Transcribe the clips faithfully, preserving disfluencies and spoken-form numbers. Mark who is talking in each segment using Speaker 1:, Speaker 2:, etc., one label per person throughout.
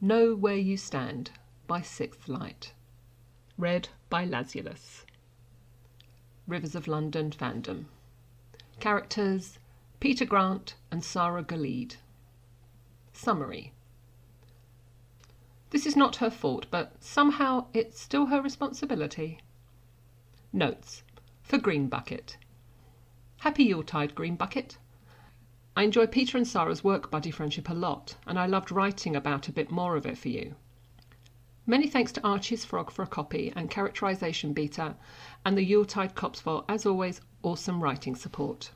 Speaker 1: Know Where You Stand by Sixth Light. Read by Lazulus. Rivers of London fandom. Characters: Peter Grant and Sarah Galeed. Summary. This is not her fault, but somehow it's still her responsibility. Notes. For Green Bucket. Happy Yuletide, Green Bucket. I enjoy Peter and Sarah's work buddy friendship a lot, and I loved writing about a bit more of it for you. Many thanks to Archie's Frog for a copy and characterisation beta, and the Yuletide Cops for, as always, awesome writing support.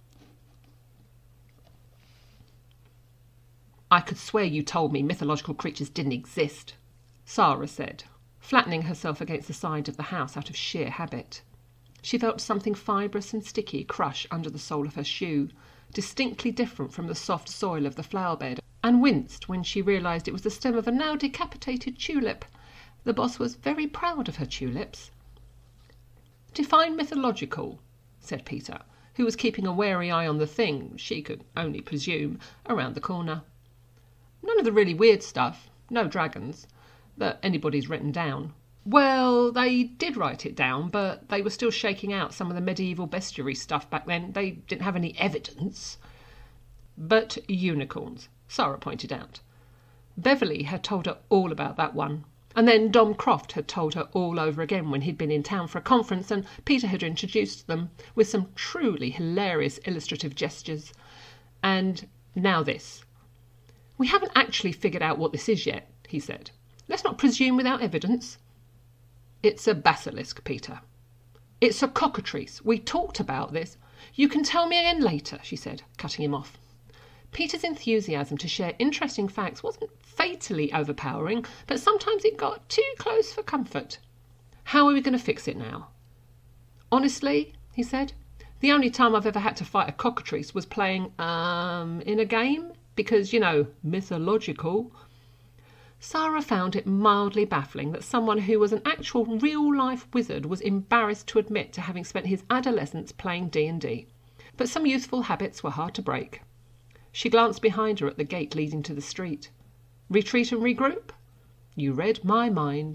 Speaker 1: I could swear you told me mythological creatures didn't exist, Sarah said, flattening herself against the side of the house out of sheer habit. She felt something fibrous and sticky crush under the sole of her shoe, distinctly different from the soft soil of the flower bed, and winced when she realised it was the stem of a now decapitated tulip. The boss was very proud of her tulips. Define mythological, said Peter, who was keeping a wary eye on the thing, she could only presume, around the corner. None of the really weird stuff, no dragons, that anybody's written down. Well, they did write it down, but they were still shaking out some of the medieval bestiary stuff back then. They didn't have any evidence. But unicorns, Sarah pointed out. Beverly had told her all about that one. And then Dom Croft had told her all over again when he'd been in town for a conference, and Peter had introduced them with some truly hilarious illustrative gestures. And now this. We haven't actually figured out what this is yet, he said. Let's not presume without evidence. It's a basilisk, Peter. It's a cockatrice. We talked about this. You can tell me again later, she said, cutting him off. Peter's enthusiasm to share interesting facts wasn't fatally overpowering, but sometimes it got too close for comfort. How are we going to fix it now? Honestly, he said, the only time I've ever had to fight a cockatrice was playing, um, in a game, because, you know, mythological. Sarah found it mildly baffling that someone who was an actual real-life wizard was embarrassed to admit to having spent his adolescence playing D and D. But some youthful habits were hard to break. She glanced behind her at the gate leading to the street. Retreat and regroup? You read my mind.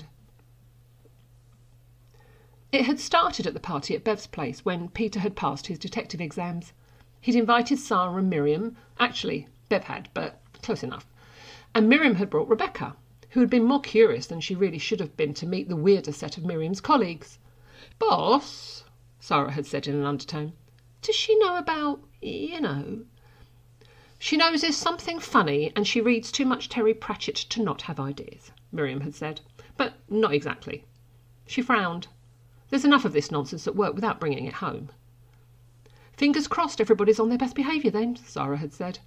Speaker 1: It had started at the party at Bev's place when Peter had passed his detective exams. He'd invited Sarah and Miriam. Actually, Bev had, but close enough. And Miriam had brought Rebecca, who had been more curious than she really should have been to meet the weirder set of Miriam's colleagues. Boss, Sarah had said in an undertone, does she know about, you know? She knows there's something funny and she reads too much Terry Pratchett to not have ideas, Miriam had said, but not exactly. She frowned. There's enough of this nonsense at work without bringing it home. Fingers crossed everybody's on their best behaviour then, Sarah had said.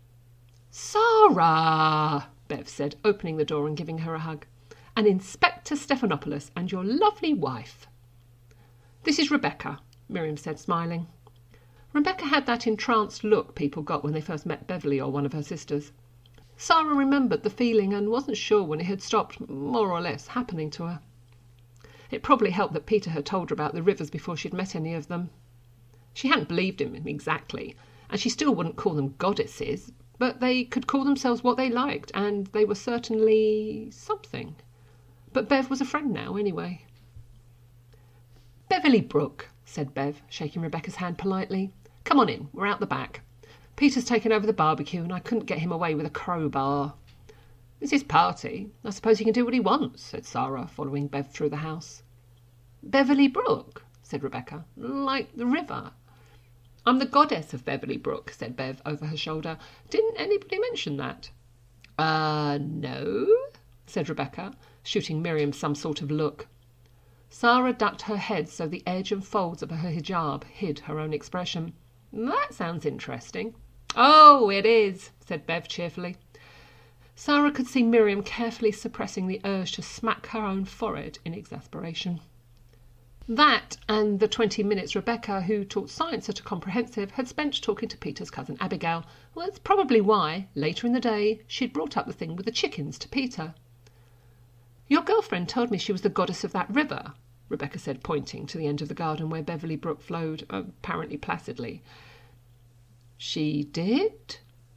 Speaker 1: Sarah, Bev said, opening the door and giving her a hug. And Inspector Stephanopoulos and your lovely wife. This is Rebecca, Miriam said, smiling. Rebecca had that entranced look people got when they first met Beverly or one of her sisters. Sarah remembered the feeling and wasn't sure when it had stopped, more or less, happening to her. It probably helped that Peter had told her about the rivers before she'd met any of them. She hadn't believed him exactly, and she still wouldn't call them goddesses, but they could call themselves what they liked, and they were certainly something. But Bev was a friend now, anyway. Beverly Brook, said Bev, shaking Rebecca's hand politely. Come on in, we're out the back. Peter's taken over the barbecue, and I couldn't get him away with a crowbar. It's his party. I suppose he can do what he wants, said Sarah, following Bev through the house. Beverly Brook, said Rebecca, like the river. I'm the goddess of Beverly Brook, said Bev over her shoulder. Didn't anybody mention that? Uh, no, said Rebecca, shooting Miriam some sort of look. Sarah ducked her head so the edge and folds of her hijab hid her own expression. That sounds interesting. Oh, it is, said Bev cheerfully. Sarah could see Miriam carefully suppressing the urge to smack her own forehead in exasperation. That and the twenty minutes Rebecca, who taught science at a comprehensive, had spent talking to Peter's cousin Abigail, was probably why, later in the day, she'd brought up the thing with the chickens to Peter. Your girlfriend told me she was the goddess of that river, Rebecca said, pointing to the end of the garden where Beverly Brook flowed, apparently placidly. She did?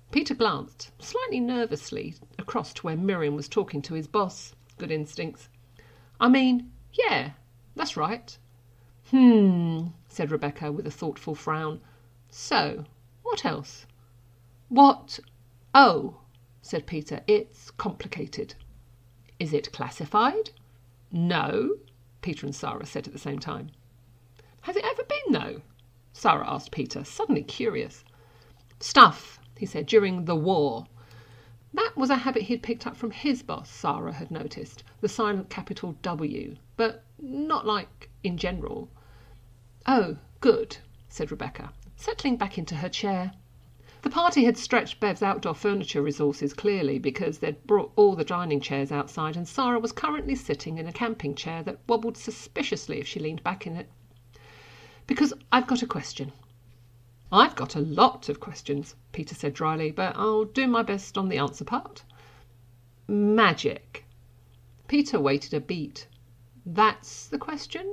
Speaker 1: Peter glanced, slightly nervously, across to where Miriam was talking to his boss. Good instincts. I mean, yeah, that's right. Hmm, said Rebecca with a thoughtful frown. So, what else? What? Oh, said Peter, it's complicated. Is it classified? No, Peter and Sarah said at the same time. Has it ever been, though? Sarah asked Peter, suddenly curious. Stuff, he said, during the war. That was a habit he'd picked up from his boss, Sarah had noticed, the silent capital W, but not like in general. Oh, good, said Rebecca, settling back into her chair. The party had stretched Bev's outdoor furniture resources clearly because they'd brought all the dining chairs outside, and Sarah was currently sitting in a camping chair that wobbled suspiciously if she leaned back in it. Because I've got a question. I've got a lot of questions, Peter said dryly, but I'll do my best on the answer part. Magic. Peter waited a beat. That's the question?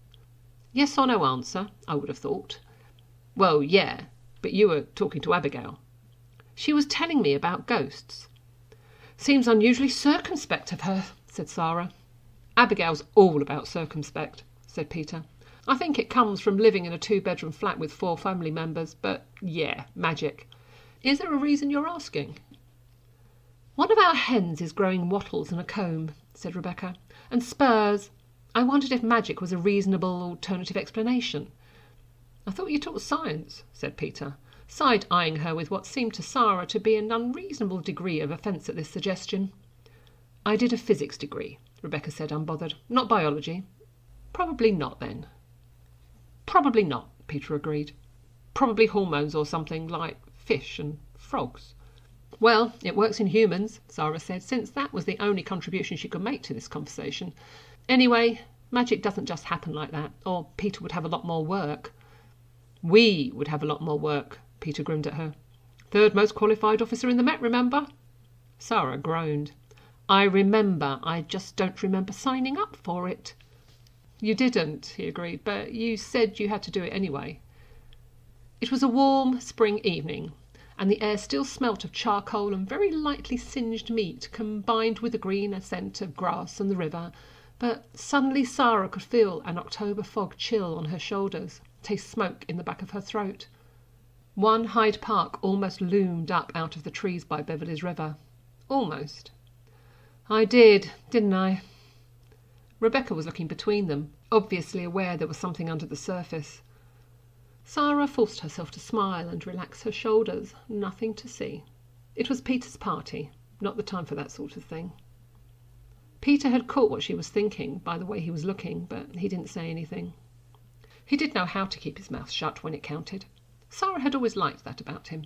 Speaker 1: Yes or no answer, I would have thought. Well, yeah, but you were talking to Abigail. She was telling me about ghosts. Seems unusually circumspect of her, said Sarah. Abigail's all about circumspect, said Peter. I think it comes from living in a two-bedroom flat with four family members, but yeah, magic. Is there a reason you're asking? One of our hens is growing wattles and a comb, said Rebecca, and spurs. I wondered if magic was a reasonable alternative explanation. I thought you taught science, said Peter, side-eyeing her with what seemed to Sarah to be an unreasonable degree of offence at this suggestion. I did a physics degree, Rebecca said, unbothered. Not biology. Probably not, then. Probably not, Peter agreed. Probably hormones or something, like fish and frogs. Well, it works in humans, Sarah said, since that was the only contribution she could make to this conversation. Anyway, magic doesn't just happen like that, or Peter would have a lot more work. We would have a lot more work, Peter grinned at her. Third most qualified officer in the Met, remember? Sarah groaned. I remember, I just don't remember signing up for it. You didn't, he agreed, but you said you had to do it anyway. It was a warm spring evening, and the air still smelt of charcoal and very lightly singed meat, combined with the green scent of grass and the river, but suddenly Sarah could feel an October fog chill on her shoulders, taste smoke in the back of her throat. One Hyde Park almost loomed up out of the trees by Beverly's River. Almost. I did, didn't I? Rebecca was looking between them, obviously aware there was something under the surface. Sarah forced herself to smile and relax her shoulders. Nothing to see. It was Peter's party, not the time for that sort of thing. Peter had caught what she was thinking by the way he was looking, but he didn't say anything. He did know how to keep his mouth shut when it counted. Sarah had always liked that about him.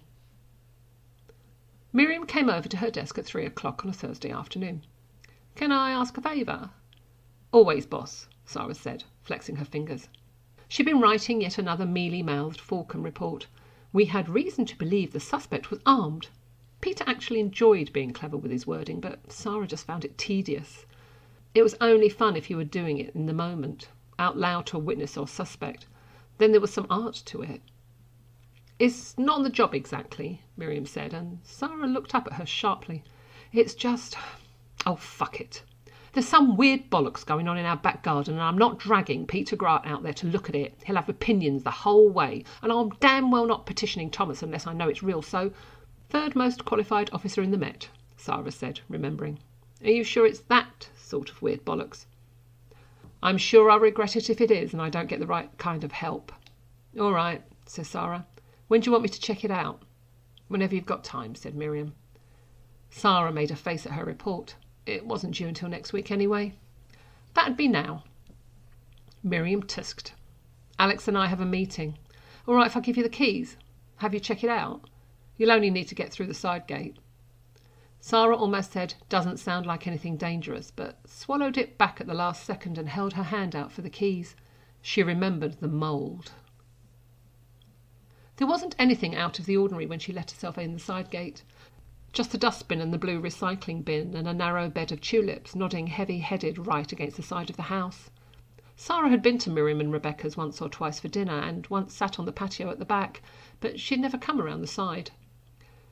Speaker 1: Miriam came over to her desk at three o'clock on a Thursday afternoon. Can I ask a favour? Always, boss, Sarah said, flexing her fingers. She'd been writing yet another mealy-mouthed Falcon report. We had reason to believe the suspect was armed. Peter actually enjoyed being clever with his wording, but Sarah just found it tedious. It was only fun if you were doing it in the moment, out loud to a witness or suspect. Then there was some art to it. It's not on the job exactly, Miriam said, and Sarah looked up at her sharply. It's just... Oh, fuck it. There's some weird bollocks going on in our back garden, and I'm not dragging Peter Grant out there to look at it. He'll have opinions the whole way, and I'm damn well not petitioning Thomas unless I know it's real, so... Third most qualified officer in the Met, Sarah said, remembering. Are you sure it's that sort of weird bollocks? I'm sure I'll regret it if it is, and I don't get the right kind of help. All right, said Sarah. When do you want me to check it out? Whenever you've got time, said Miriam. Sarah made a face at her report. It wasn't due until next week anyway. That'd be now. Miriam tusked. Alex and I have a meeting. All right if I give you the keys? Have you check it out? You'll only need to get through the side gate. Sarah almost said, doesn't sound like anything dangerous, but swallowed it back at the last second and held her hand out for the keys. She remembered the mould. There wasn't anything out of the ordinary when she let herself in the side gate. Just the dustbin and the blue recycling bin and a narrow bed of tulips nodding heavy-headed right against the side of the house. Sarah had been to Miriam and Rebecca's once or twice for dinner and once sat on the patio at the back, but she'd never come around the side.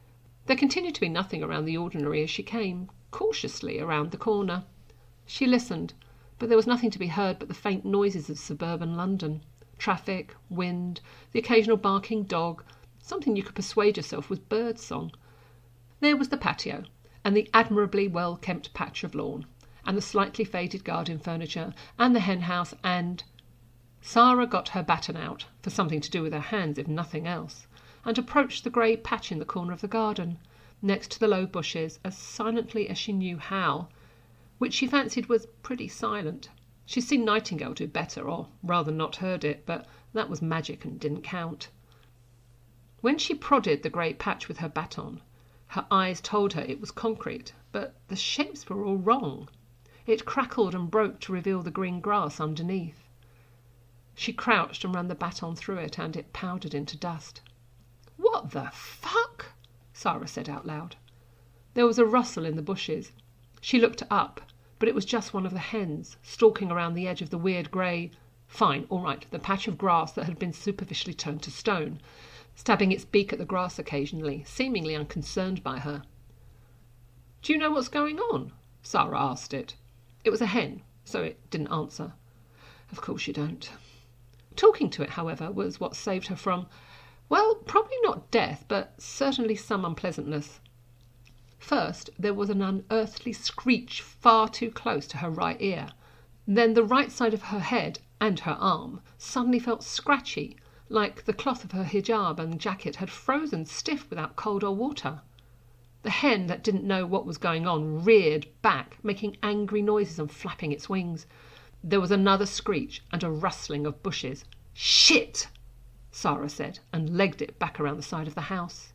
Speaker 1: There continued to be nothing around the ordinary as she came cautiously around the corner. She listened, but there was nothing to be heard but the faint noises of suburban London. Traffic, wind, the occasional barking dog, something you could persuade yourself was bird song. There was the patio, and the admirably well-kept patch of lawn, and the slightly faded garden furniture, and the hen-house, and... Sara got her baton out, for something to do with her hands if nothing else, and approached the grey patch in the corner of the garden, next to the low bushes, as silently as she knew how, which she fancied was pretty silent. She'd seen Nightingale do better, or rather not heard it, but that was magic and didn't count. When she prodded the grey patch with her baton, her eyes told her it was concrete, but the shapes were all wrong. It crackled and broke to reveal the green grass underneath. She crouched and ran the baton through it, and it powdered into dust. "What the fuck?" Sara said out loud. There was a rustle in the bushes. She looked up, but it was just one of the hens, stalking around the edge of the weird grey, fine, all right, the patch of grass that had been superficially turned to stone, stabbing its beak at the grass occasionally, seemingly unconcerned by her. "Do you know what's going on?" Sara asked it. It was a hen, so it didn't answer. Of course you don't. Talking to it, however, was what saved her from, well, probably not death, but certainly some unpleasantness. First, there was an unearthly screech far too close to her right ear. Then the right side of her head and her arm suddenly felt scratchy, like the cloth of her hijab and jacket had frozen stiff without cold or water. The hen that didn't know what was going on reared back, making angry noises and flapping its wings. There was another screech and a rustling of bushes. "Shit!" Sara said, and legged it back around the side of the house.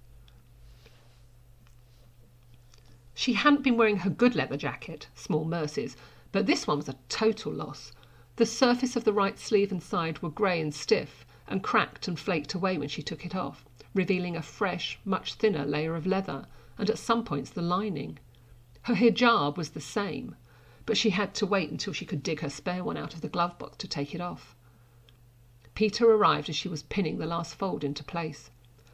Speaker 1: She hadn't been wearing her good leather jacket, small mercies, but this one was a total loss. The surface of the right sleeve and side were grey and stiff, and cracked and flaked away when she took it off, revealing a fresh, much thinner layer of leather, and at some points the lining. Her hijab was the same, but she had to wait until she could dig her spare one out of the glove box to take it off. Peter arrived as she was pinning the last fold into place.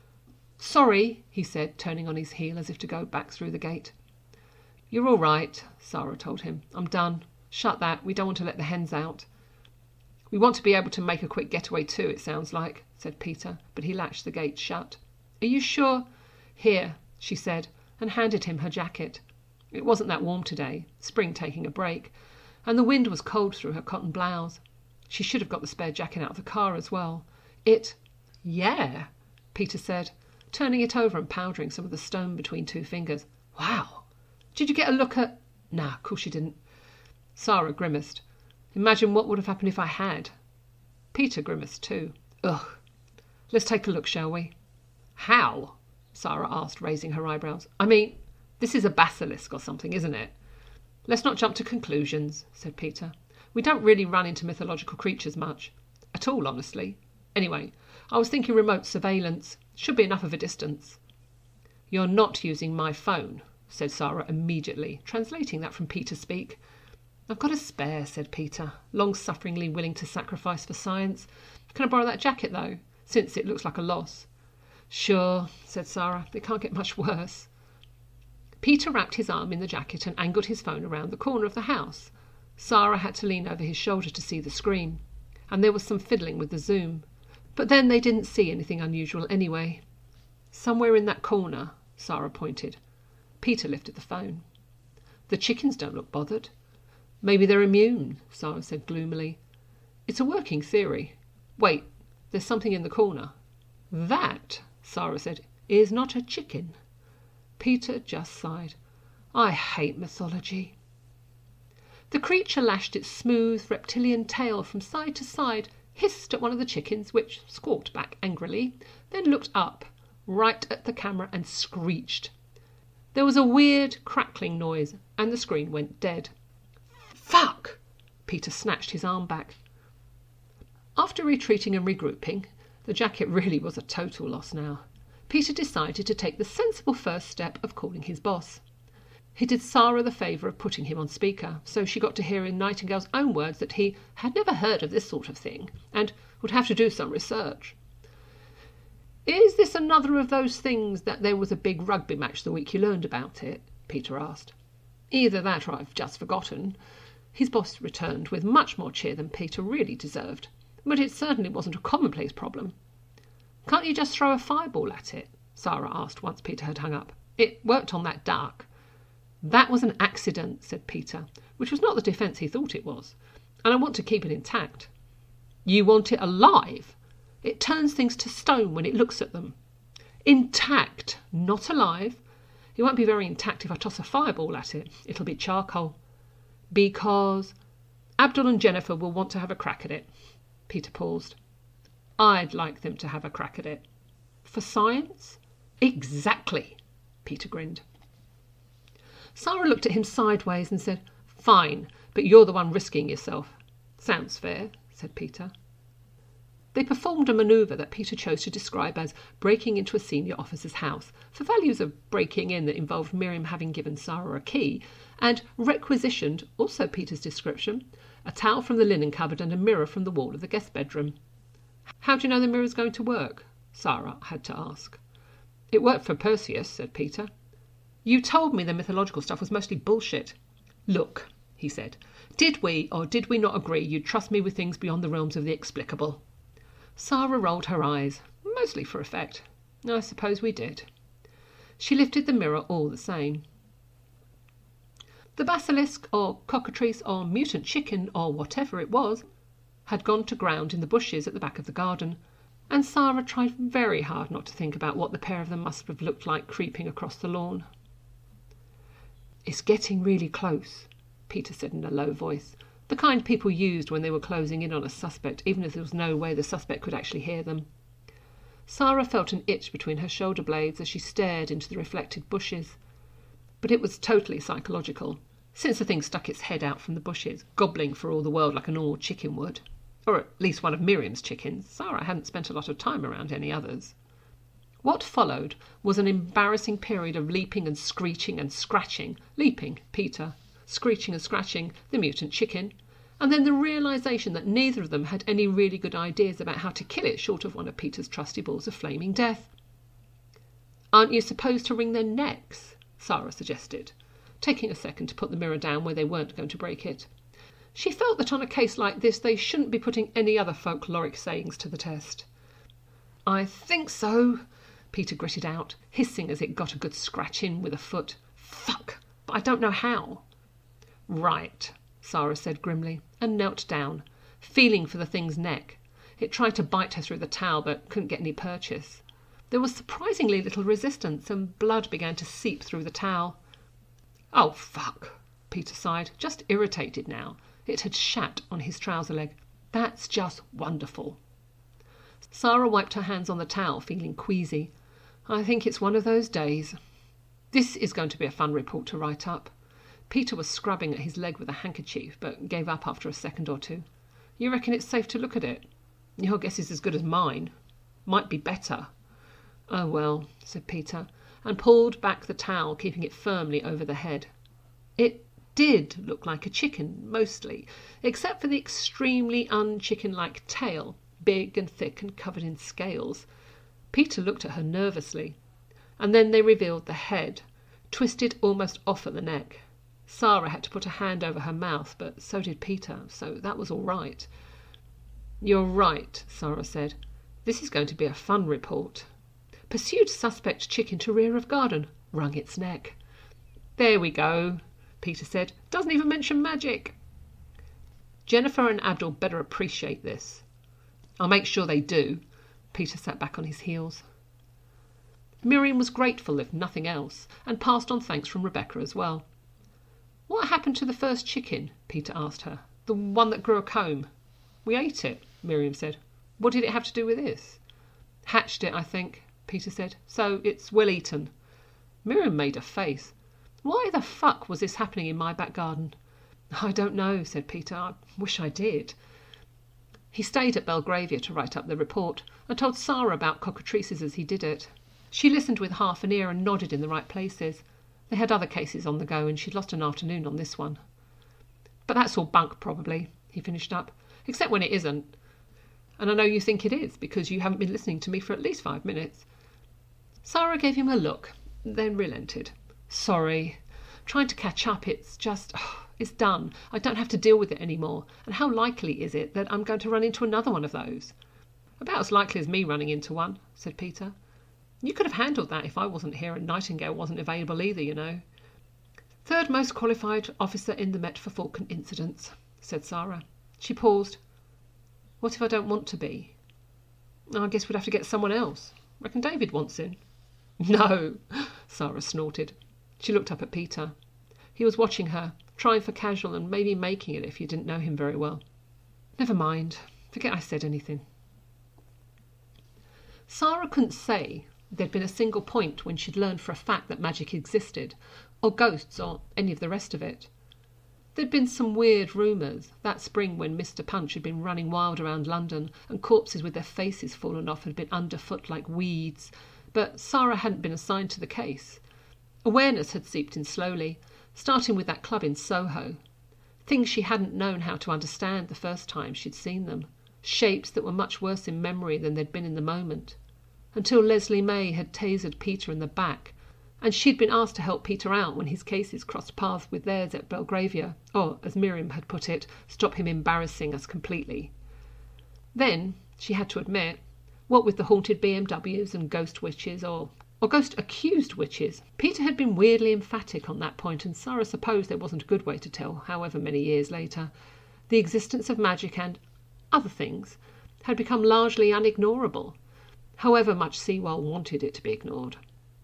Speaker 1: "Sorry," he said, turning on his heel as if to go back through the gate. "You're all right," Sara told him. "I'm done. Shut that. We don't want to let the hens out." "We want to be able to make a quick getaway too, it sounds like," said Peter, but he latched the gate shut. "Are you sure?" "Here," she said, and handed him her jacket. It wasn't that warm today, spring taking a break, and the wind was cold through her cotton blouse. She should have got the spare jacket out of the car as well. It... "Yeah," Peter said, turning it over and powdering some of the stone between two fingers. "Wow. Did you get a look at..." "Nah, of course you didn't." Sara grimaced. "Imagine what would have happened if I had." Peter grimaced too. "Ugh. Let's take a look, shall we?" "How?" Sara asked, raising her eyebrows. "I mean, this is a basilisk or something, isn't it?" "Let's not jump to conclusions," said Peter. "We don't really run into mythological creatures much. At all, honestly. Anyway, I was thinking remote surveillance. Should be enough of a distance." "You're not using my phone," said Sara immediately, translating that from Peter speak. "I've got a spare," said Peter, long-sufferingly willing to sacrifice for science. "Can I borrow that jacket, though, since it looks like a loss?" "Sure," said Sara. "It can't get much worse." Peter wrapped his arm in the jacket and angled his phone around the corner of the house. Sara had to lean over his shoulder to see the screen, and there was some fiddling with the zoom. But then they didn't see anything unusual anyway. "Somewhere in that corner," Sara pointed. Peter lifted the phone. "The chickens don't look bothered." "Maybe they're immune," Sara said gloomily. "It's a working theory. Wait, there's something in the corner." "That," Sara said, "is not a chicken." Peter just sighed. "I hate mythology." The creature lashed its smooth reptilian tail from side to side, hissed at one of the chickens, which squawked back angrily, then looked up, right at the camera, and screeched. There was a weird crackling noise, and the screen went dead. "Fuck!" Peter snatched his arm back. After retreating and regrouping, the jacket really was a total loss now. Peter decided to take the sensible first step of calling his boss. He did Sara the favour of putting him on speaker, so she got to hear in Nightingale's own words that he had never heard of this sort of thing, and would have to do some research. Is this another of those things that there was a big rugby match the week you learned about it? Peter asked. Either that or I've just forgotten. His boss returned with much more cheer than Peter really deserved, but it certainly wasn't a commonplace problem. Can't you just throw a fireball at it? Sarah asked once Peter had hung up. It worked on that duck. That was an accident, said Peter, which was not the defence he thought it was, and I want to keep it intact. You want it alive? It turns things to stone when it looks at them. Intact, not alive. It won't be very intact if I toss a fireball at it. It'll be charcoal. Because Abdul and Jennifer will want to have a crack at it. Peter paused. I'd like them to have a crack at it. For science? Exactly, Peter grinned. Sarah looked at him sideways and said, Fine, but you're the one risking yourself. Sounds fair, said Peter. They performed a manoeuvre that Peter chose to describe as breaking into a senior officer's house, for values of breaking in that involved Miriam having given Sarah a key, and requisitioned, also Peter's description, a towel from the linen cupboard and a mirror from the wall of the guest bedroom. How do you know the mirror's going to work? Sarah had to ask. It worked for Perseus, said Peter. You told me the mythological stuff was mostly bullshit. Look, he said, did we or did we not agree you'd trust me with things beyond the realms of the explicable? Sarah rolled her eyes, mostly for effect. I suppose we did. She lifted the mirror all the same. The basilisk, or cockatrice, or mutant chicken, or whatever it was, had gone to ground in the bushes at the back of the garden, and Sarah tried very hard not to think about what the pair of them must have looked like creeping across the lawn. It's getting really close, Peter said in a low voice, the kind people used when they were closing in on a suspect, even if there was no way the suspect could actually hear them. Sarah felt an itch between her shoulder blades as she stared into the reflected bushes. But it was totally psychological, since the thing stuck its head out from the bushes, gobbling for all the world like a normal chicken would. Or at least one of Miriam's chickens. Sarah hadn't spent a lot of time around any others. What followed was an embarrassing period of leaping and screeching and scratching. Leaping, Peter. Screeching and scratching, the mutant chicken. And then the realisation that neither of them had any really good ideas about how to kill it short of one of Peter's trusty balls of flaming death. Aren't you supposed to wring their necks? Sarah suggested, taking a second to put the mirror down where they weren't going to break it. She felt that on a case like this they shouldn't be putting any other folkloric sayings to the test. I think so, Peter gritted out, hissing as it got a good scratch in with a foot. Fuck, but I don't know how. Right, Sarah said grimly, and knelt down, feeling for the thing's neck. It tried to bite her through the towel, but couldn't get any purchase. There was surprisingly little resistance, and blood began to seep through the towel. Oh, fuck, Peter sighed, just irritated now. It had shat on his trouser leg. That's just wonderful. Sarah wiped her hands on the towel, feeling queasy. I think it's one of those days. This is going to be a fun report to write up. Peter was scrubbing at his leg with a handkerchief, but gave up after a second or two. You reckon it's safe to look at it? Your guess is as good as mine. Might be better. Oh, well, said Peter, and pulled back the towel, keeping it firmly over the head. It did look like a chicken, mostly, except for the extremely un-chicken-like tail, big and thick and covered in scales. Peter looked at her nervously, and then they revealed the head, twisted almost off at the neck. Sarah had to put a hand over her mouth, but so did Peter, so that was all right. You're right, Sarah said. This is going to be a fun report. Pursued suspect chicken to rear of garden, wrung its neck. There we go, Peter said. Doesn't even mention magic. Jennifer and Abdul better appreciate this. I'll make sure they do. Peter sat back on his heels. Miriam was grateful, if nothing else, and passed on thanks from Rebecca as well. What happened to the first chicken? Peter asked her. The one that grew a comb. We ate it, Miriam said. What did it have to do with this? Hatched it, I think, Peter said. So it's well eaten. Miriam made a face. Why the fuck was this happening in my back garden? I don't know, said Peter. I wish I did. He stayed at Belgravia to write up the report, and told Sarah about cockatrices as he did it. She listened with half an ear and nodded in the right places. They had other cases on the go, and she'd lost an afternoon on this one. But that's all bunk, probably, he finished up, except when it isn't. and I know you think it is, because you haven't been listening to me for at least five minutes. Sara gave him a look, then relented. Sorry. Trying to catch up, it's just... Oh, it's done. I don't have to deal with it anymore. And how likely is it that I'm going to run into another one of those? About as likely as me running into one, said Peter. You could have handled that if I wasn't here and Nightingale wasn't available either, you know. Third most qualified officer in the Met for Falkland incidents, said Sara. She paused. What if I don't want to be? I guess we'd have to get someone else. Reckon David wants in. No, Sara snorted. She looked up at Peter. He was watching her, trying for casual and maybe making it if you didn't know him very well. Never mind. Forget I said anything. Sara couldn't say there'd been a single point when she'd learned for a fact that magic existed, or ghosts, or any of the rest of it. There'd been some weird rumours that spring when Mister Punch had been running wild around London and corpses with their faces fallen off had been underfoot like weeds, but Sara hadn't been assigned to the case. Awareness had seeped in slowly, starting with that club in Soho. Things she hadn't known how to understand the first time she'd seen them, shapes that were much worse in memory than they'd been in the moment, until Leslie May had tasered Peter in the back, and she'd been asked to help Peter out when his cases crossed paths with theirs at Belgravia, or, as Miriam had put it, stop him embarrassing us completely. Then, she had to admit, what with the haunted B M Ws and ghost witches, or, or ghost-accused witches, Peter had been weirdly emphatic on that point, and Sara supposed there wasn't a good way to tell, however many years later. The existence of magic and other things had become largely unignorable, however much Sewell wanted it to be ignored.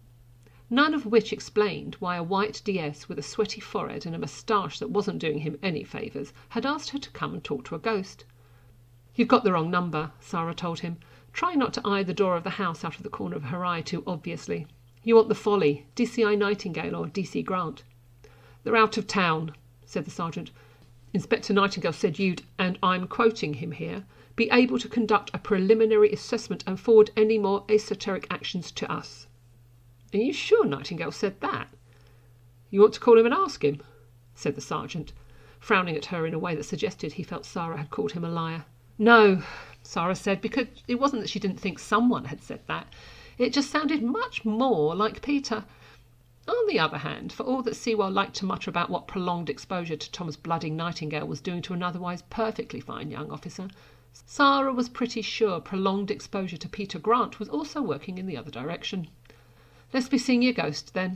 Speaker 1: None of which explained why a white D S with a sweaty forehead and a moustache that wasn't doing him any favours had asked her to come and talk to a ghost. You've got the wrong number, Sara told him, trying not to eye the door of the house out of the corner of her eye too obviously. You want the Folly, D C I Nightingale or D C Grant. They're out of town, said the sergeant. Inspector Nightingale said you'd, and I'm quoting him here, be able to conduct a preliminary assessment and forward any more esoteric actions to us. Are you sure Nightingale said that? You want to call him and ask him, said the sergeant, frowning at her in a way that suggested he felt Sara had called him a liar. No, Sara said, because it wasn't that she didn't think someone had said that. It just sounded much more like Peter. On the other hand, for all that Sewell liked to mutter about what prolonged exposure to Thomas Blooding Nightingale was doing to an otherwise perfectly fine young officer, Sara was pretty sure prolonged exposure to Peter Grant was also working in the other direction. Let's be seeing your ghost, then.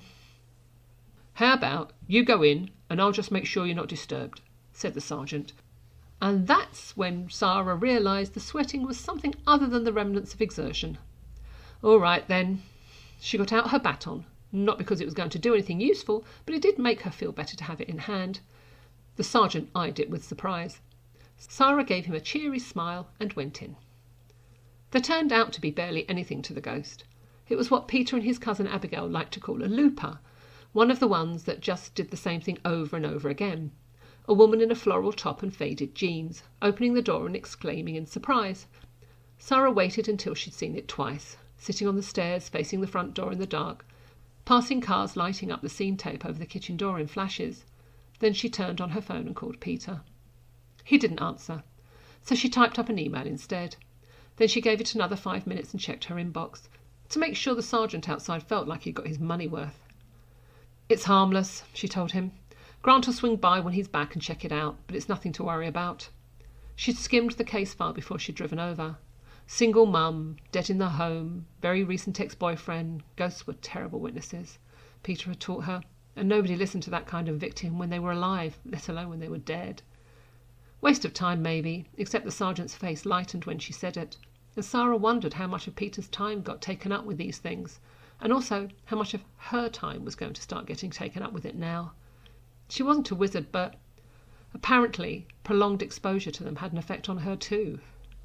Speaker 1: How about you go in, and I'll just make sure you're not disturbed, said the sergeant. And that's when Sara realised the sweating was something other than the remnants of exertion. All right, then. She got out her baton, not because it was going to do anything useful, but it did make her feel better to have it in hand. The sergeant eyed it with surprise. Sara gave him a cheery smile and went in. There turned out to be barely anything to the ghost. It was what Peter and his cousin Abigail liked to call a looper, one of the ones that just did the same thing over and over again. A woman in a floral top and faded jeans, opening the door and exclaiming in surprise. Sara waited until she'd seen it twice, sitting on the stairs facing the front door in the dark, passing cars lighting up the scene tape over the kitchen door in flashes. Then she turned on her phone and called Peter. He didn't answer, so she typed up an email instead. Then she gave it another five minutes and checked her inbox, to make sure the sergeant outside felt like he'd got his money worth. It's harmless, she told him. Grant will swing by when he's back and check it out, but it's nothing to worry about. She'd skimmed the case file before she'd driven over. Single mum, dead in the home, very recent ex-boyfriend, ghosts were terrible witnesses, Peter had taught her, and nobody listened to that kind of victim when they were alive, let alone when they were dead. Waste of time, maybe, except the sergeant's face lightened when she said it, and Sara wondered how much of Peter's time got taken up with these things, and also how much of her time was going to start getting taken up with it now. She wasn't a wizard, but apparently prolonged exposure to them had an effect on her too.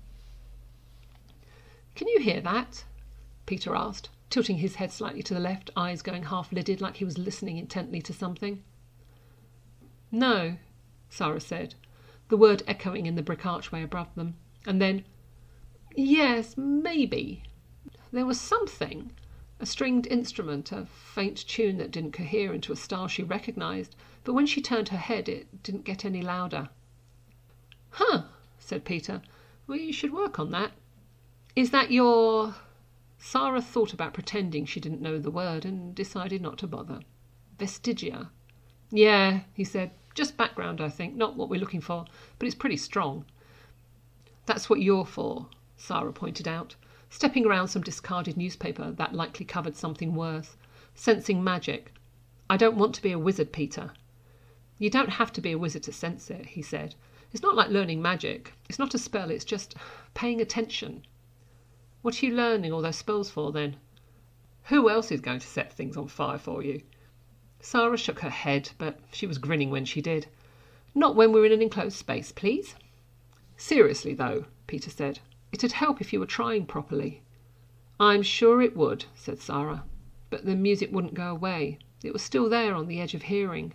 Speaker 1: Can you hear that? Peter asked, tilting his head slightly to the left, eyes going half-lidded like he was listening intently to something. No, Sara said, the word echoing in the brick archway above them, and then, yes, maybe. There was something, a stringed instrument, a faint tune that didn't cohere into a style she recognised, but when she turned her head it didn't get any louder. Huh, said Peter. Well, you should work on that. Is that your... Sarah thought about pretending she didn't know the word and decided not to bother. Vestigia? Yeah, he said. Just background, I think. Not what we're looking for, but it's pretty strong. That's what you're for, Sarah pointed out, stepping around some discarded newspaper that likely covered something worse. Sensing magic. I don't want to be a wizard, Peter. You don't have to be a wizard to sense it, he said. It's not like learning magic. It's not a spell, it's just paying attention. What are you learning all those spells for, then? Who else is going to set things on fire for you? Sarah shook her head, but she was grinning when she did. Not when we're in an enclosed space, please. Seriously, though, Peter said, it'd help if you were trying properly. I'm sure it would, said Sarah, but the music wouldn't go away. It was still there on the edge of hearing.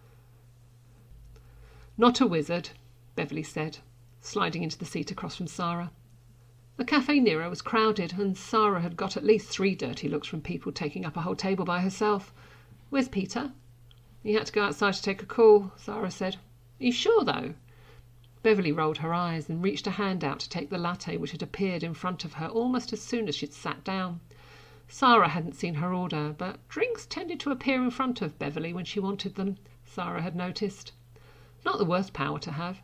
Speaker 1: Not a wizard, Beverly said, sliding into the seat across from Sarah. The Café Nero was crowded, and Sarah had got at least three dirty looks from people taking up a whole table by herself. Where's Peter? He had to go outside to take a call, Sarah said. Are you sure, though? Beverly rolled her eyes and reached a hand out to take the latte which had appeared in front of her almost as soon as she'd sat down. Sarah hadn't seen her order, but drinks tended to appear in front of Beverly when she wanted them, Sarah had noticed. Not the worst power to have.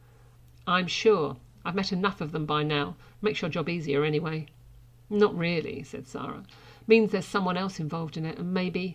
Speaker 1: I'm sure. I've met enough of them by now. Makes your job easier anyway. Not really, said Sarah. Means there's someone else involved in it, and maybe...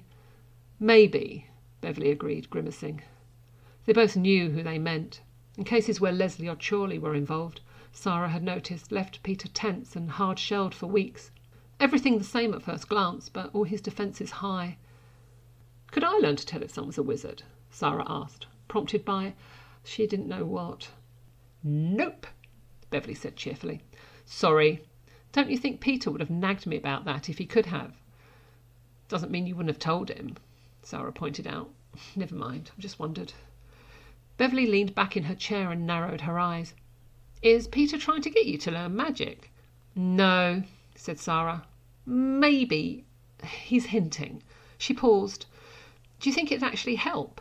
Speaker 1: Maybe, Beverly agreed, grimacing. They both knew who they meant. In cases where Leslie or Chorley were involved, Sarah had noticed, left Peter tense and hard-shelled for weeks. Everything the same at first glance, but all his defences high. Could I learn to tell if someone's a wizard? Sarah asked, prompted by she didn't know what. Nope, Beverly said cheerfully. Sorry. Don't you think Peter would have nagged me about that if he could have? Doesn't mean you wouldn't have told him, Sarah pointed out. Never mind, I just wondered. Beverly leaned back in her chair and narrowed her eyes. Is Peter trying to get you to learn magic? No, said Sarah. Maybe. He's hinting. She paused. Do you think it'd actually help?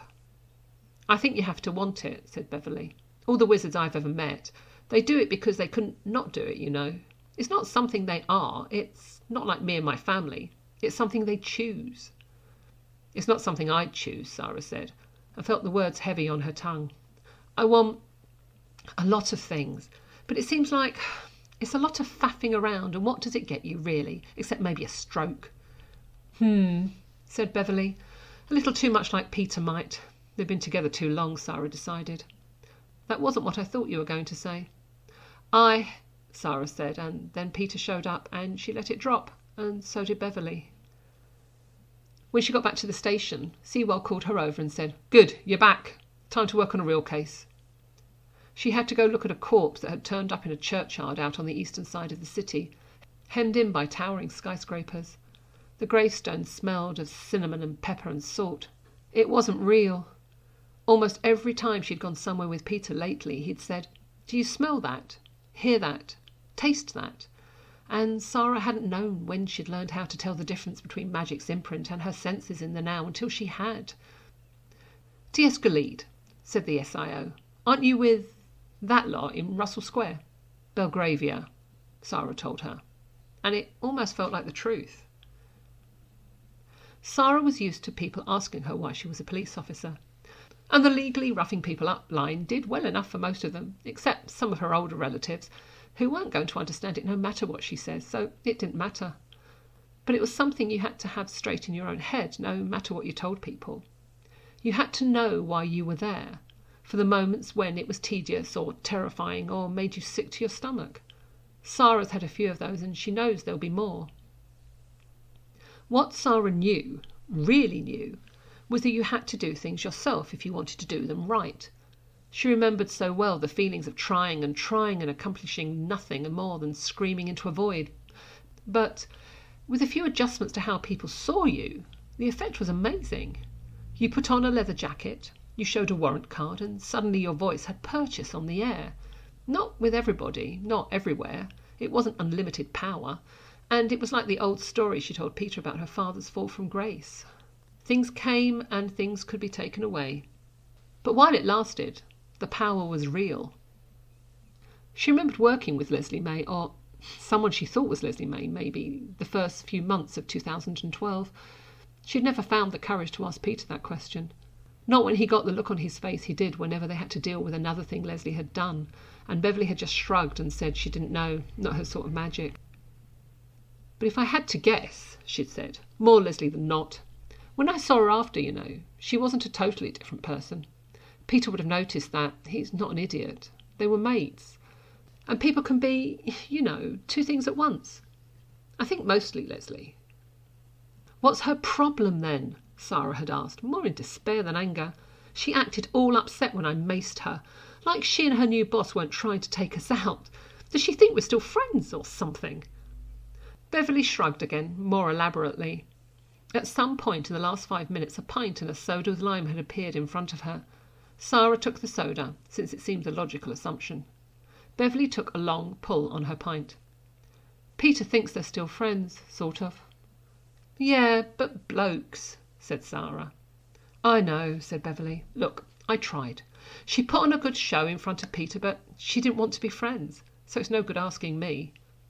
Speaker 1: I think you have to want it, said Beverly. All the wizards I've ever met, they do it because they couldn't not do it, you know. It's not something they are. It's not like me and my family. It's something they choose. It's not something I'd choose, Sarah said, and felt the words heavy on her tongue. I want a lot of things, but it seems like it's a lot of faffing around, and what does it get you, really, except maybe a stroke? Hmm, said Beverly, a little too much like Peter might. They've been together too long, Sarah decided. That wasn't what I thought you were going to say. I, Sarah said, and then Peter showed up, and she let it drop, and so did Beverly. When she got back to the station, Sewell called her over and said, Good, you're back. Time to work on a real case. She had to go look at a corpse that had turned up in a churchyard out on the eastern side of the city, hemmed in by towering skyscrapers. The gravestones smelled of cinnamon and pepper and salt. It wasn't real. Almost every time she'd gone somewhere with Peter lately, he'd said, Do you smell that? Hear that? Taste that? And Sarah hadn't known when she'd learned how to tell the difference between magic's imprint and her senses in the now until she had. T S Gilead, said the S I O. Aren't you with that lot in Russell Square? Belgravia, Sarah told her. And it almost felt like the truth. Sarah was used to people asking her why she was a police officer. And the legally roughing people up line did well enough for most of them, except some of her older relatives, who weren't going to understand it no matter what she says, so it didn't matter. But it was something you had to have straight in your own head, no matter what you told people. You had to know why you were there, for the moments when it was tedious or terrifying or made you sick to your stomach. Sarah's had a few of those, and she knows there'll be more. What Sarah knew, really knew, was that you had to do things yourself if you wanted to do them right. She remembered so well the feelings of trying and trying and accomplishing nothing more than screaming into a void. But with a few adjustments to how people saw you, the effect was amazing. You put on a leather jacket, you showed a warrant card, and suddenly your voice had purchase on the air. Not with everybody, not everywhere. It wasn't unlimited power, and it was like the old story she told Peter about her father's fall from grace. Things came and things could be taken away. But while it lasted, the power was real. She remembered working with Leslie May, or someone she thought was Leslie May, maybe, the first few months of two thousand twelve. She'd never found the courage to ask Peter that question. Not when he got the look on his face he did whenever they had to deal with another thing Leslie had done, and Beverly had just shrugged and said she didn't know, not her sort of magic. But if I had to guess, she'd said, more Leslie than not. When I saw her after, you know, she wasn't a totally different person. Peter would have noticed that. He's not an idiot. They were mates. And people can be, you know, two things at once. I think mostly Leslie. What's her problem then? Sarah had asked, more in despair than anger. She acted all upset when I maced her, like she and her new boss weren't trying to take us out. Does she think we're still friends or something? Beverly shrugged again, more elaborately. At some point in the last five minutes a pint and a soda with lime had appeared in front of her. Sarah took the soda, since it seemed a logical assumption. Beverly took a long pull on her pint. Peter thinks they're still friends, sort of. Yeah, but blokes, said Sarah. I know, said Beverly. Look, I tried. She put on a good show in front of Peter, but she didn't want to be friends, so it's no good asking me.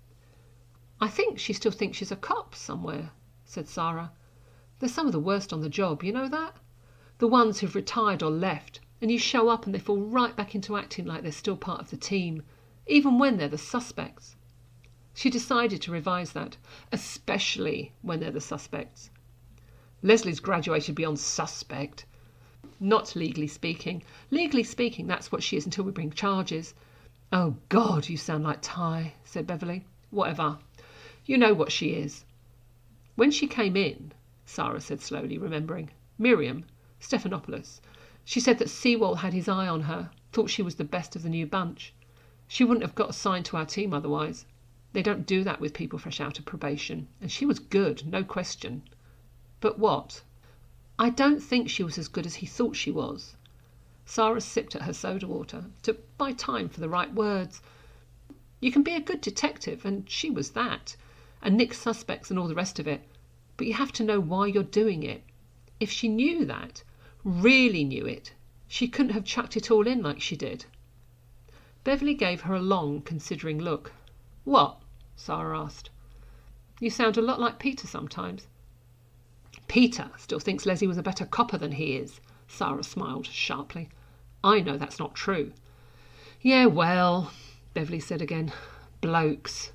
Speaker 1: I think she still thinks she's a cop somewhere, said Sarah. They're some of the worst on the job, you know that? The ones who've retired or left, and you show up and they fall right back into acting like they're still part of the team, even when they're the suspects. She decided to revise that, especially when they're the suspects. Leslie's graduated beyond suspect. Not legally speaking. Legally speaking, that's what she is until we bring charges. Oh, God, you sound like Ty, said Beverly. Whatever. You know what she is. When she came in, Sarah said slowly, remembering, Miriam, Stephanopoulos, she said that Sewell had his eye on her, thought she was the best of the new bunch. She wouldn't have got assigned to our team otherwise. They don't do that with people fresh out of probation, and she was good, no question. But what? I don't think she was as good as he thought she was. Sarah sipped at her soda water, to buy time for the right words. You can be a good detective, and she was that, and nick suspects and all the rest of it, but you have to know why you're doing it. If she knew that, really knew it, she couldn't have chucked it all in like she did. Beverly gave her a long, considering look. What? Sarah asked. You sound a lot like Peter sometimes. Peter still thinks Leslie was a better copper than he is, Sarah smiled sharply. I know that's not true. Yeah, well, Beverly said again, blokes.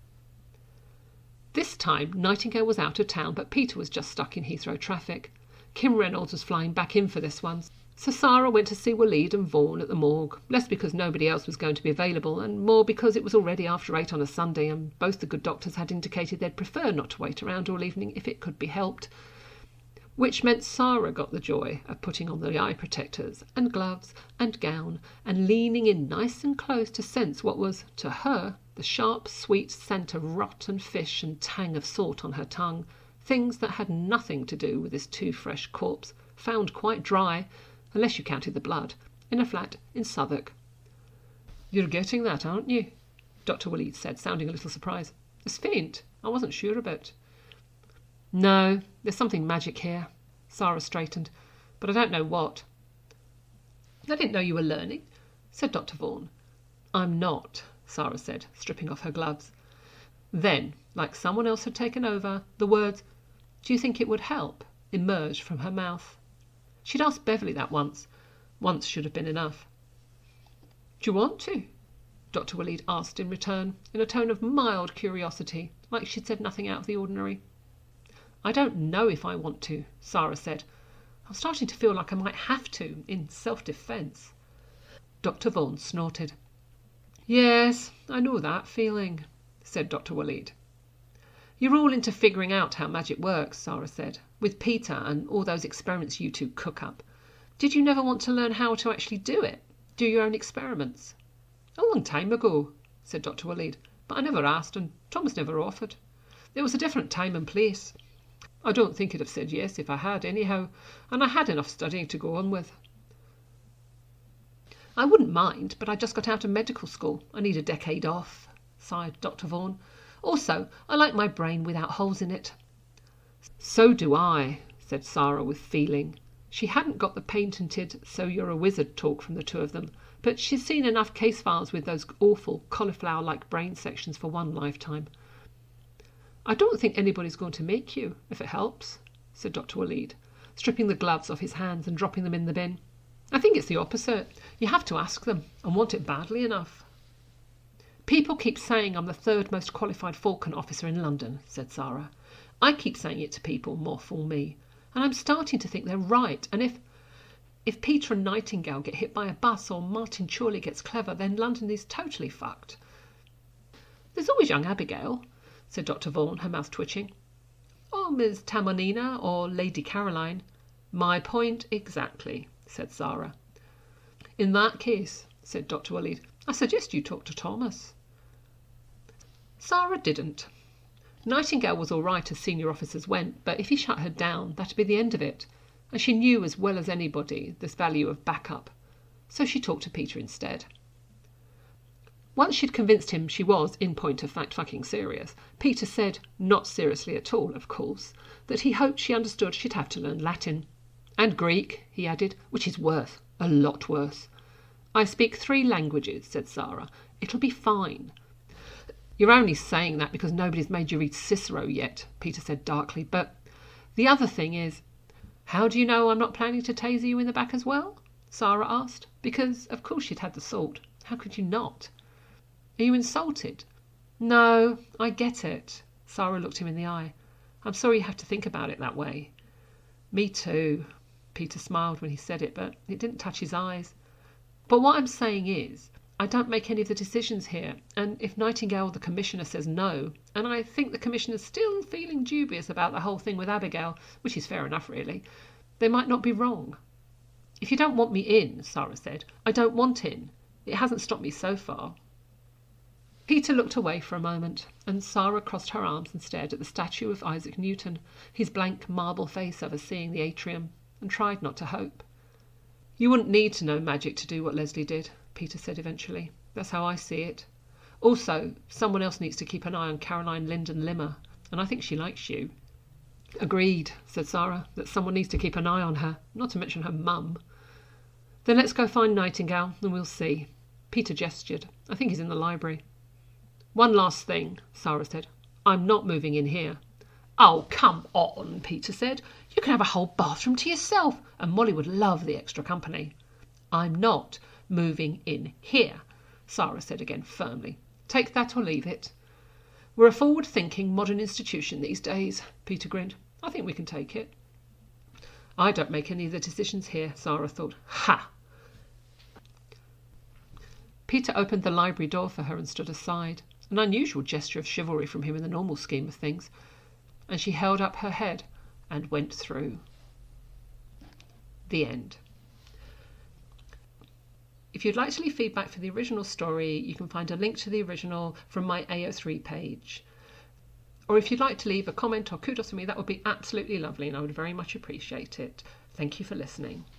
Speaker 1: This time Nightingale was out of town, but Peter was just stuck in Heathrow traffic. Kim Reynolds was flying back in for this one, so Sarah went to see Waleed and Vaughan at the morgue, less because nobody else was going to be available, and more because it was already after eight on a Sunday, and both the good doctors had indicated they'd prefer not to wait around all evening if it could be helped. Which meant Sarah got the joy of putting on the eye protectors and gloves and gown and leaning in nice and close to sense what was, to her, the sharp, sweet scent of rot and fish and tang of salt on her tongue, things that had nothing to do with this too-fresh corpse, found quite dry, unless you counted the blood, in a flat in Southwark. You're getting that, aren't you? Doctor Waleed said, sounding a little surprised. It's faint. I wasn't sure about. No, there's something magic here. Sarah straightened, but I don't know what. I didn't know you were learning, said Doctor Vaughan. I'm not, Sarah said, stripping off her gloves. Then, like someone else had taken over, the words, do you think it would help, emerged from her mouth. She'd asked Beverly that once. Once should have been enough. Do you want to? Doctor Waleed asked in return, in a tone of mild curiosity, like she'd said nothing out of the ordinary. I don't know if I want to, Sarah said. I'm starting to feel like I might have to, in self-defence. Doctor Vaughan snorted. Yes, I know that feeling, said Doctor Waleed. You're all into figuring out how magic works, Sarah said, with Peter and all those experiments you two cook up. Did you never want to learn how to actually do it? Do your own experiments? A long time ago, said Doctor Waleed, but I never asked and Thomas never offered. There was a different time and place. I don't think I'd have said yes if I had, anyhow, and I had enough studying to go on with. I wouldn't mind, but I just got out of medical school. I need a decade off, sighed Doctor Vaughan. Also, I like my brain without holes in it. So do I, said Sarah with feeling. She hadn't got the patented "so you're a wizard" talk from the two of them, but she'd seen enough case files with those awful cauliflower-like brain sections for one lifetime. "I don't think anybody's going to make you, if it helps," said Doctor Waleed, stripping the gloves off his hands and dropping them in the bin. "I think it's the opposite. You have to ask them, and want it badly enough." "People keep saying I'm the third most qualified Falcon officer in London," said Sarah. "I keep saying it to people, more fool me, and I'm starting to think they're right, and if if Peter and Nightingale get hit by a bus or Martin Chorley gets clever, then London is totally fucked." "There's always young Abigail," said Doctor Vaughan, her mouth twitching. "Or Miss Tamanina or Lady Caroline." "My point exactly," said Sarah. "In that case," said Doctor Waleed, "I suggest you talk to Thomas." Sarah didn't. Nightingale was all right as senior officers went, but if he shut her down, that'd be the end of it, and she knew as well as anybody this value of backup, so she talked to Peter instead. Once she'd convinced him she was, in point of fact, fucking serious, Peter said, not seriously at all, of course, that he hoped she understood she'd have to learn Latin. "And Greek," he added, "which is worse, a lot worse." "I speak three languages," said Sarah. "It'll be fine." "You're only saying that because nobody's made you read Cicero yet," Peter said darkly, "but the other thing is—" "How do you know I'm not planning to taser you in the back as well?" Sarah asked, because of course she'd had the salt. How could you not? "Are you insulted?" "No, I get it." Sarah looked him in the eye. "I'm sorry you have to think about it that way." "Me too." Peter smiled when he said it, but it didn't touch his eyes. "But what I'm saying is, I don't make any of the decisions here, and if Nightingale, the Commissioner, says no, and I think the Commissioner's still feeling dubious about the whole thing with Abigail, which is fair enough really, they might not be wrong." "If you don't want me in," Sarah said, "I don't want in. It hasn't stopped me so far." Peter looked away for a moment, and Sarah crossed her arms and stared at the statue of Isaac Newton, his blank marble face overseeing the atrium, and tried not to hope. "You wouldn't need to know magic to do what Leslie did," Peter said eventually. "That's how I see it. Also, someone else needs to keep an eye on Caroline Lyndon Limmer, and I think she likes you." "Agreed," said Sarah, "that someone needs to keep an eye on her, not to mention her mum." "Then let's go find Nightingale, and we'll see." Peter gestured. "I think he's in the library." "One last thing," Sarah said. "I'm not moving in here." "Oh, come on," Peter said. "You can have a whole bathroom to yourself, and Molly would love the extra company." "I'm not moving in here," Sarah said again firmly. "Take that or leave it." "We're a forward-thinking modern institution these days," Peter grinned. "I think we can take it." "I don't make any of the decisions here," Sarah thought. "Ha!" Peter opened the library door for her and stood aside, an unusual gesture of chivalry from him in the normal scheme of things, and she held up her head and went through. The end. If you'd like to leave feedback for the original story, you can find a link to the original from my A O three page. Or if you'd like to leave a comment or kudos for me, that would be absolutely lovely, and I would very much appreciate it. Thank you for listening.